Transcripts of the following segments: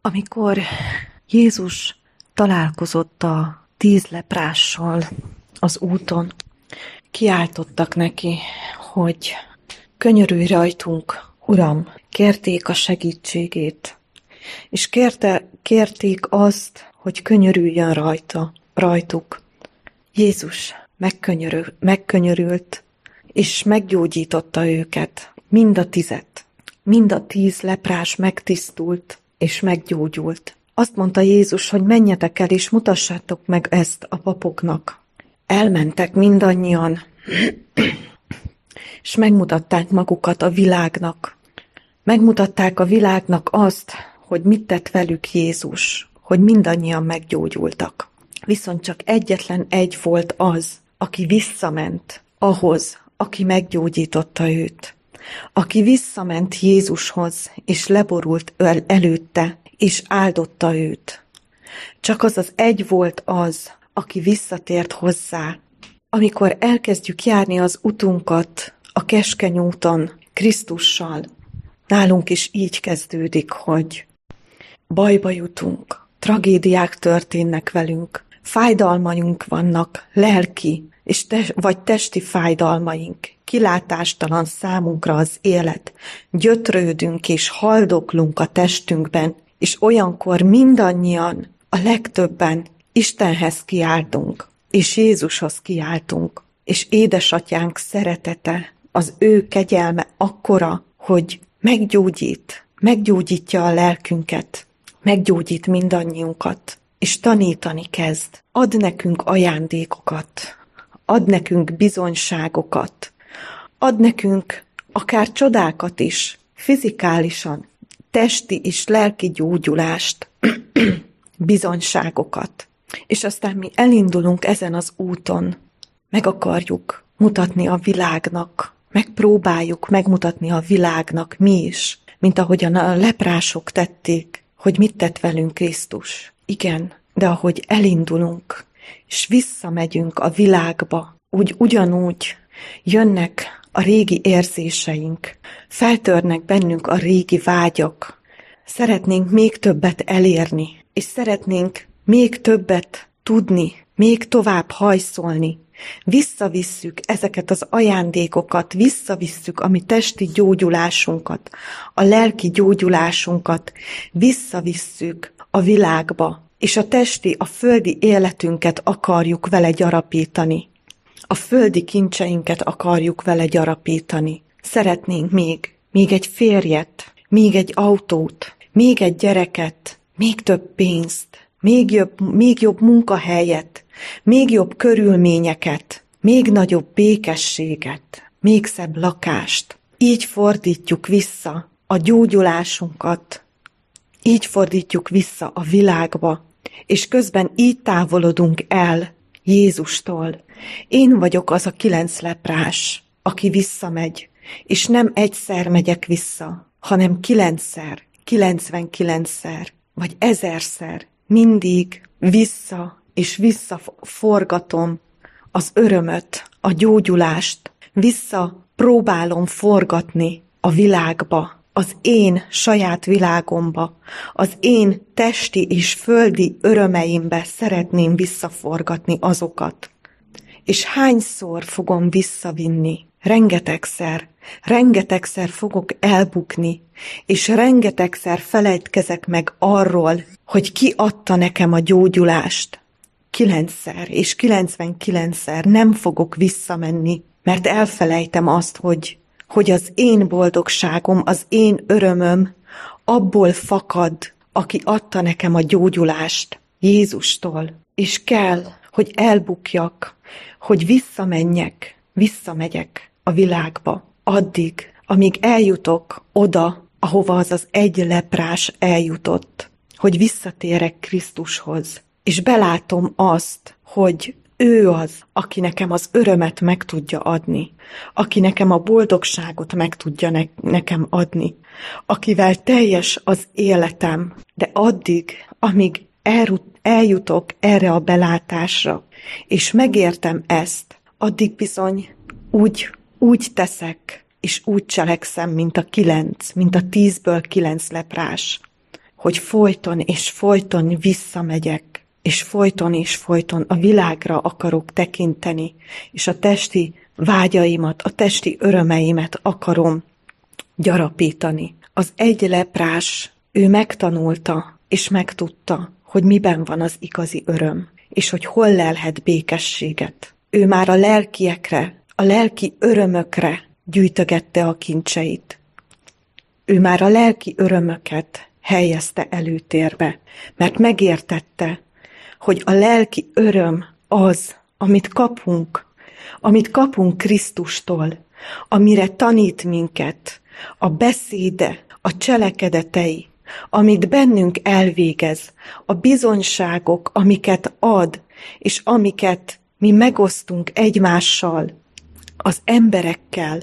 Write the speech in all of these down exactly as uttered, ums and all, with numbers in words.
Amikor Jézus találkozott a tíz leprással az úton, kiáltottak neki, hogy könyörülj rajtunk, Uram, kérték a segítségét, és kérte, kérték azt, hogy könyörüljön rajta, rajtuk. Jézus megkönyörül, megkönyörült, és meggyógyította őket, mind a tizet. Mind a tíz leprás megtisztult, és meggyógyult. Azt mondta Jézus, hogy menjetek el, és mutassátok meg ezt a papoknak. Elmentek mindannyian, és megmutatták magukat a világnak. Megmutatták a világnak azt, hogy mit tett velük Jézus, hogy mindannyian meggyógyultak. Viszont csak egyetlen egy volt az, aki visszament ahhoz, aki meggyógyította őt. Aki visszament Jézushoz, és leborult el előtte, és áldotta őt. Csak az az egy volt az, aki visszatért hozzá. Amikor elkezdjük járni az utunkat a keskeny úton Krisztussal, nálunk is így kezdődik, hogy bajba jutunk, tragédiák történnek velünk, fájdalmaink vannak, lelki és te- vagy testi fájdalmaink, kilátástalan számunkra az élet, gyötrődünk és haldoklunk a testünkben, és olyankor mindannyian, a legtöbben Istenhez kiáltunk, és Jézushoz kiáltunk, és édesatyánk szeretete, az ő kegyelme akkora, hogy meggyógyít, meggyógyítja a lelkünket, meggyógyít mindannyiunkat, és tanítani kezd. Ad nekünk ajándékokat, ad nekünk bizonyságokat, ad nekünk akár csodákat is, fizikálisan, testi és lelki gyógyulást, bizonyságokat. És aztán mi elindulunk ezen az úton, meg akarjuk mutatni a világnak, megpróbáljuk megmutatni a világnak mi is, mint ahogyan a leprások tették, hogy mit tett velünk Krisztus. Igen, de ahogy elindulunk, és visszamegyünk a világba, úgy ugyanúgy jönnek a régi érzéseink, feltörnek bennünk a régi vágyak. Szeretnénk még többet elérni, és szeretnénk még többet tudni, még tovább hajszolni. Visszavisszük ezeket az ajándékokat, visszavisszük a mi testi gyógyulásunkat, a lelki gyógyulásunkat, visszavisszük a világba, és a testi, a földi életünket akarjuk vele gyarapítani. A földi kincseinket akarjuk vele gyarapítani. Szeretnénk még, még egy férjet, még egy autót, még egy gyereket, még több pénzt, még jobb, még jobb munkahelyet, még jobb körülményeket, még nagyobb békességet, még szebb lakást. Így fordítjuk vissza a gyógyulásunkat, így fordítjuk vissza a világba, és közben így távolodunk el Jézustól. Én vagyok az a kilenc leprás, aki visszamegy, és nem egyszer megyek vissza, hanem kilencszer, kilencvenkilencszer, vagy ezerszer, mindig vissza és visszaforgatom az örömöt, a gyógyulást, vissza próbálom forgatni a világba, az én saját világomba, az én testi és földi örömeimbe szeretném visszaforgatni azokat. És hányszor fogom visszavinni? Rengetegszer, rengetegszer fogok elbukni, és rengetegszer felejtkezek meg arról, hogy ki adta nekem a gyógyulást. Kilencszer és kilencvenkilencszer nem fogok visszamenni, mert elfelejtem azt, hogy, hogy az én boldogságom, az én örömöm abból fakad, aki adta nekem a gyógyulást, Jézustól. És kell, hogy elbukjak, hogy visszamenjek, visszamegyek a világba, addig, amíg eljutok oda, ahova az az egy leprás eljutott, hogy visszatérek Krisztushoz, és belátom azt, hogy ő az, aki nekem az örömet meg tudja adni, aki nekem a boldogságot meg tudja ne- nekem adni, akivel teljes az életem, de addig, amíg eljutok erre a belátásra, és megértem ezt, addig bizony úgy, úgy teszek, és úgy cselekszem, mint a kilenc, mint a tízből kilenc leprás, hogy folyton és folyton visszamegyek, és folyton és folyton a világra akarok tekinteni, és a testi vágyaimat, a testi örömeimet akarom gyarapítani. Az egy leprás, ő megtanulta, és megtudta, hogy miben van az igazi öröm, és hogy hol lelhet békességet. Ő már a lelkiekre, a lelki örömökre gyűjtögette a kincseit. Ő már a lelki örömöket helyezte előtérbe, mert megértette, hogy a lelki öröm az, amit kapunk, amit kapunk Krisztustól, amire tanít minket, a beszéde, a cselekedetei, amit bennünk elvégez, a bizonyságok, amiket ad, és amiket mi megosztunk egymással, az emberekkel,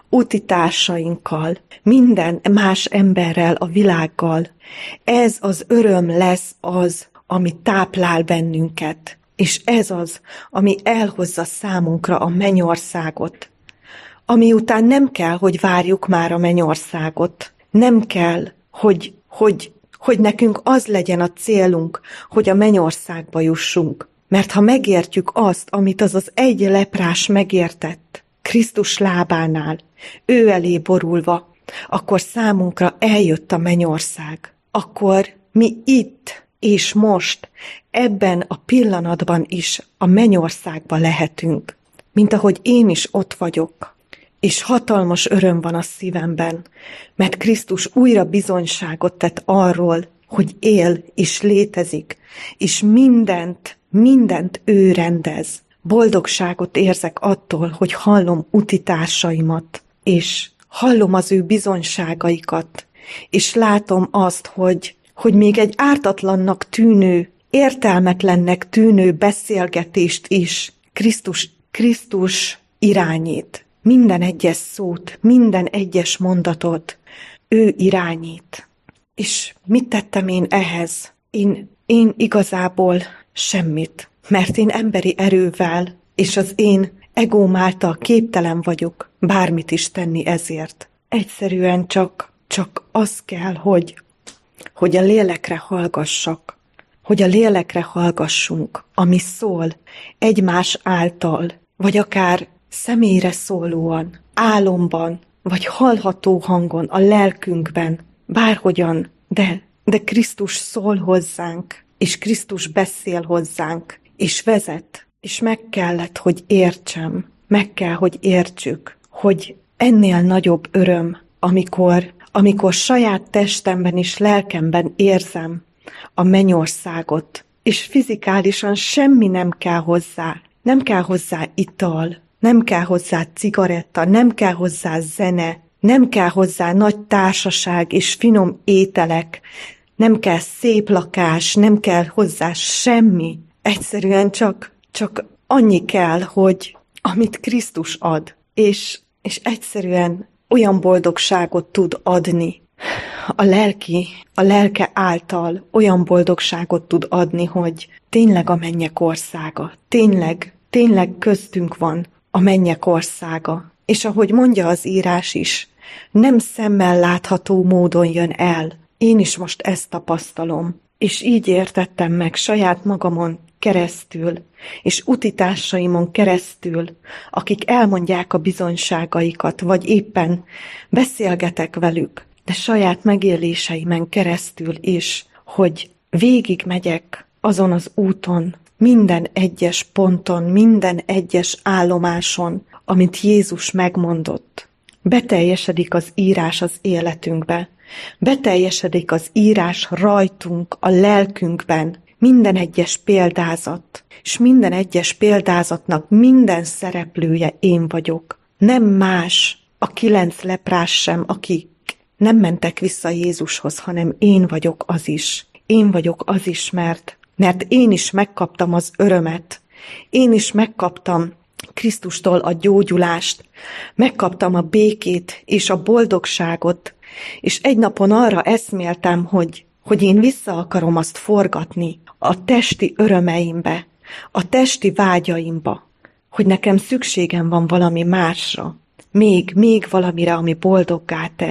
útitársainkkal, minden más emberrel, a világgal. Ez az öröm lesz az, ami táplál bennünket, és ez az, ami elhozza számunkra a mennyországot, ami után nem kell, hogy várjuk már a mennyországot, nem kell, hogy, hogy, hogy nekünk az legyen a célunk, hogy a mennyországba jussunk. Mert ha megértjük azt, amit az az egy leprás megértett, Krisztus lábánál, ő elé borulva, akkor számunkra eljött a mennyország. Akkor mi itt és most, ebben a pillanatban is a mennyországba lehetünk, mint ahogy én is ott vagyok. És hatalmas öröm van a szívemben, mert Krisztus újra bizonyságot tett arról, hogy él és létezik, és mindent, mindent ő rendez. Boldogságot érzek attól, hogy hallom utitársaimat, és hallom az ő bizonyságaikat, és látom azt, hogy, hogy még egy ártatlannak tűnő, értelmetlennek tűnő beszélgetést is Krisztus, Krisztus irányít. Minden egyes szót, minden egyes mondatot ő irányít. És mit tettem én ehhez? Én, én igazából semmit, mert én emberi erővel és az én egóm által képtelen vagyok bármit is tenni ezért. Egyszerűen csak, csak az kell, hogy, hogy a lélekre hallgassak, hogy a lélekre hallgassunk, ami szól egymás által, vagy akár személyre szólóan, álomban, vagy hallható hangon, a lelkünkben, bárhogyan, de, de Krisztus szól hozzánk, és Krisztus beszél hozzánk, és vezet, és meg kellett, hogy értsem, meg kell, hogy értsük, hogy ennél nagyobb öröm, amikor, amikor saját testemben és lelkemben érzem a mennyországot, és fizikálisan semmi nem kell hozzá, nem kell hozzá ital, nem kell hozzá cigaretta, nem kell hozzá zene, nem kell hozzá nagy társaság és finom ételek, nem kell szép lakás, nem kell hozzá semmi. Egyszerűen csak, csak annyi kell, hogy amit Krisztus ad, és, és egyszerűen olyan boldogságot tud adni, a lelki, a lelke által olyan boldogságot tud adni, hogy tényleg a mennyek országa, tényleg, tényleg köztünk van a mennyek országa. És ahogy mondja az írás is, nem szemmel látható módon jön el. Én is most ezt tapasztalom, és így értettem meg saját magamon keresztül, és utitársaimon keresztül, akik elmondják a bizonyságaikat, vagy éppen beszélgetek velük, de saját megéléseimen keresztül is, hogy végig megyek azon az úton, minden egyes ponton, minden egyes állomáson, amit Jézus megmondott. Beteljesedik az írás az életünkbe, beteljesedik az írás rajtunk, a lelkünkben, minden egyes példázat, és minden egyes példázatnak minden szereplője én vagyok. Nem más a kilenc leprás sem, akik nem mentek vissza Jézushoz, hanem én vagyok az is. Én vagyok az is, mert, mert én is megkaptam az örömet. Én is megkaptam Krisztustól a gyógyulást, megkaptam a békét és a boldogságot, és egy napon arra eszméltem, hogy, hogy én vissza akarom azt forgatni a testi örömeimbe, a testi vágyaimba, hogy nekem szükségem van valami másra, még, még valamire, ami boldoggá tesz.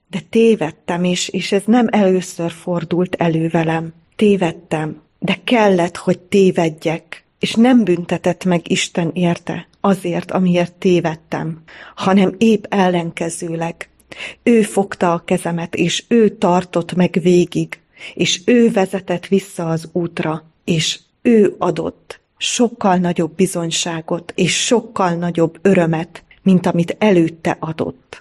de tévedtem, és, és ez nem először fordult elő velem. Tévedtem, de kellett, hogy tévedjek, és nem büntetett meg Isten érte, azért, amiért tévedtem, hanem épp ellenkezőleg. Ő fogta a kezemet, és ő tartott meg végig, és ő vezetett vissza az útra, és ő adott sokkal nagyobb bizonyságot, és sokkal nagyobb örömet, mint amit előtte adott.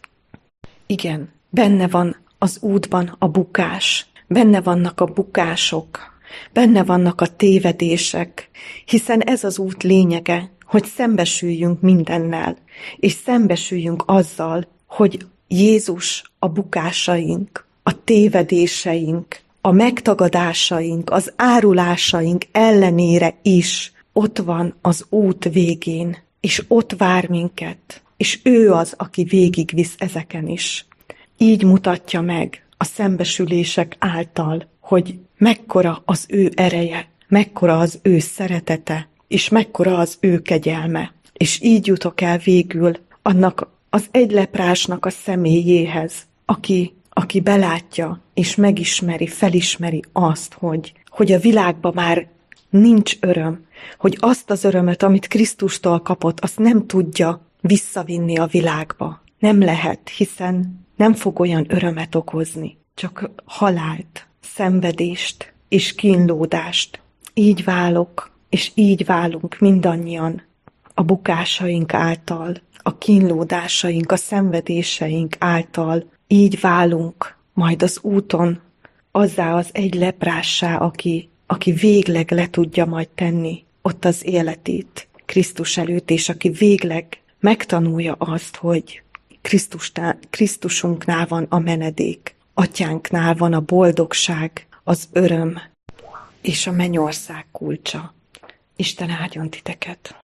Igen, benne van az útban a bukás, benne vannak a bukások, benne vannak a tévedések, hiszen ez az út lényege, hogy szembesüljünk mindennel, és szembesüljünk azzal, hogy Jézus a bukásaink, a tévedéseink, a megtagadásaink, az árulásaink ellenére is ott van az út végén, és ott vár minket, és ő az, aki végigvisz ezeken is. Így mutatja meg a szembesülések által, hogy mekkora az ő ereje, mekkora az ő szeretete, és mekkora az ő kegyelme. És így jutok el végül annak az egy leprásnak a személyéhez, aki, aki belátja, és megismeri, felismeri azt, hogy, hogy a világban már nincs öröm, hogy azt az örömet, amit Krisztustól kapott, azt nem tudja visszavinni a világba. Nem lehet, hiszen nem fog olyan örömet okozni, csak halált, szenvedést és kínlódást. Így válok, és így válunk mindannyian a bukásaink által, a kínlódásaink, a szenvedéseink által. Így válunk majd az úton azzá az egy leprássá, aki, aki végleg le tudja majd tenni ott az életét Krisztus előtt, és aki végleg megtanulja azt, hogy Krisztustá, Krisztusunknál van a menedék, Atyánknál van a boldogság, az öröm és a mennyország kulcsa. Isten áldjon titeket!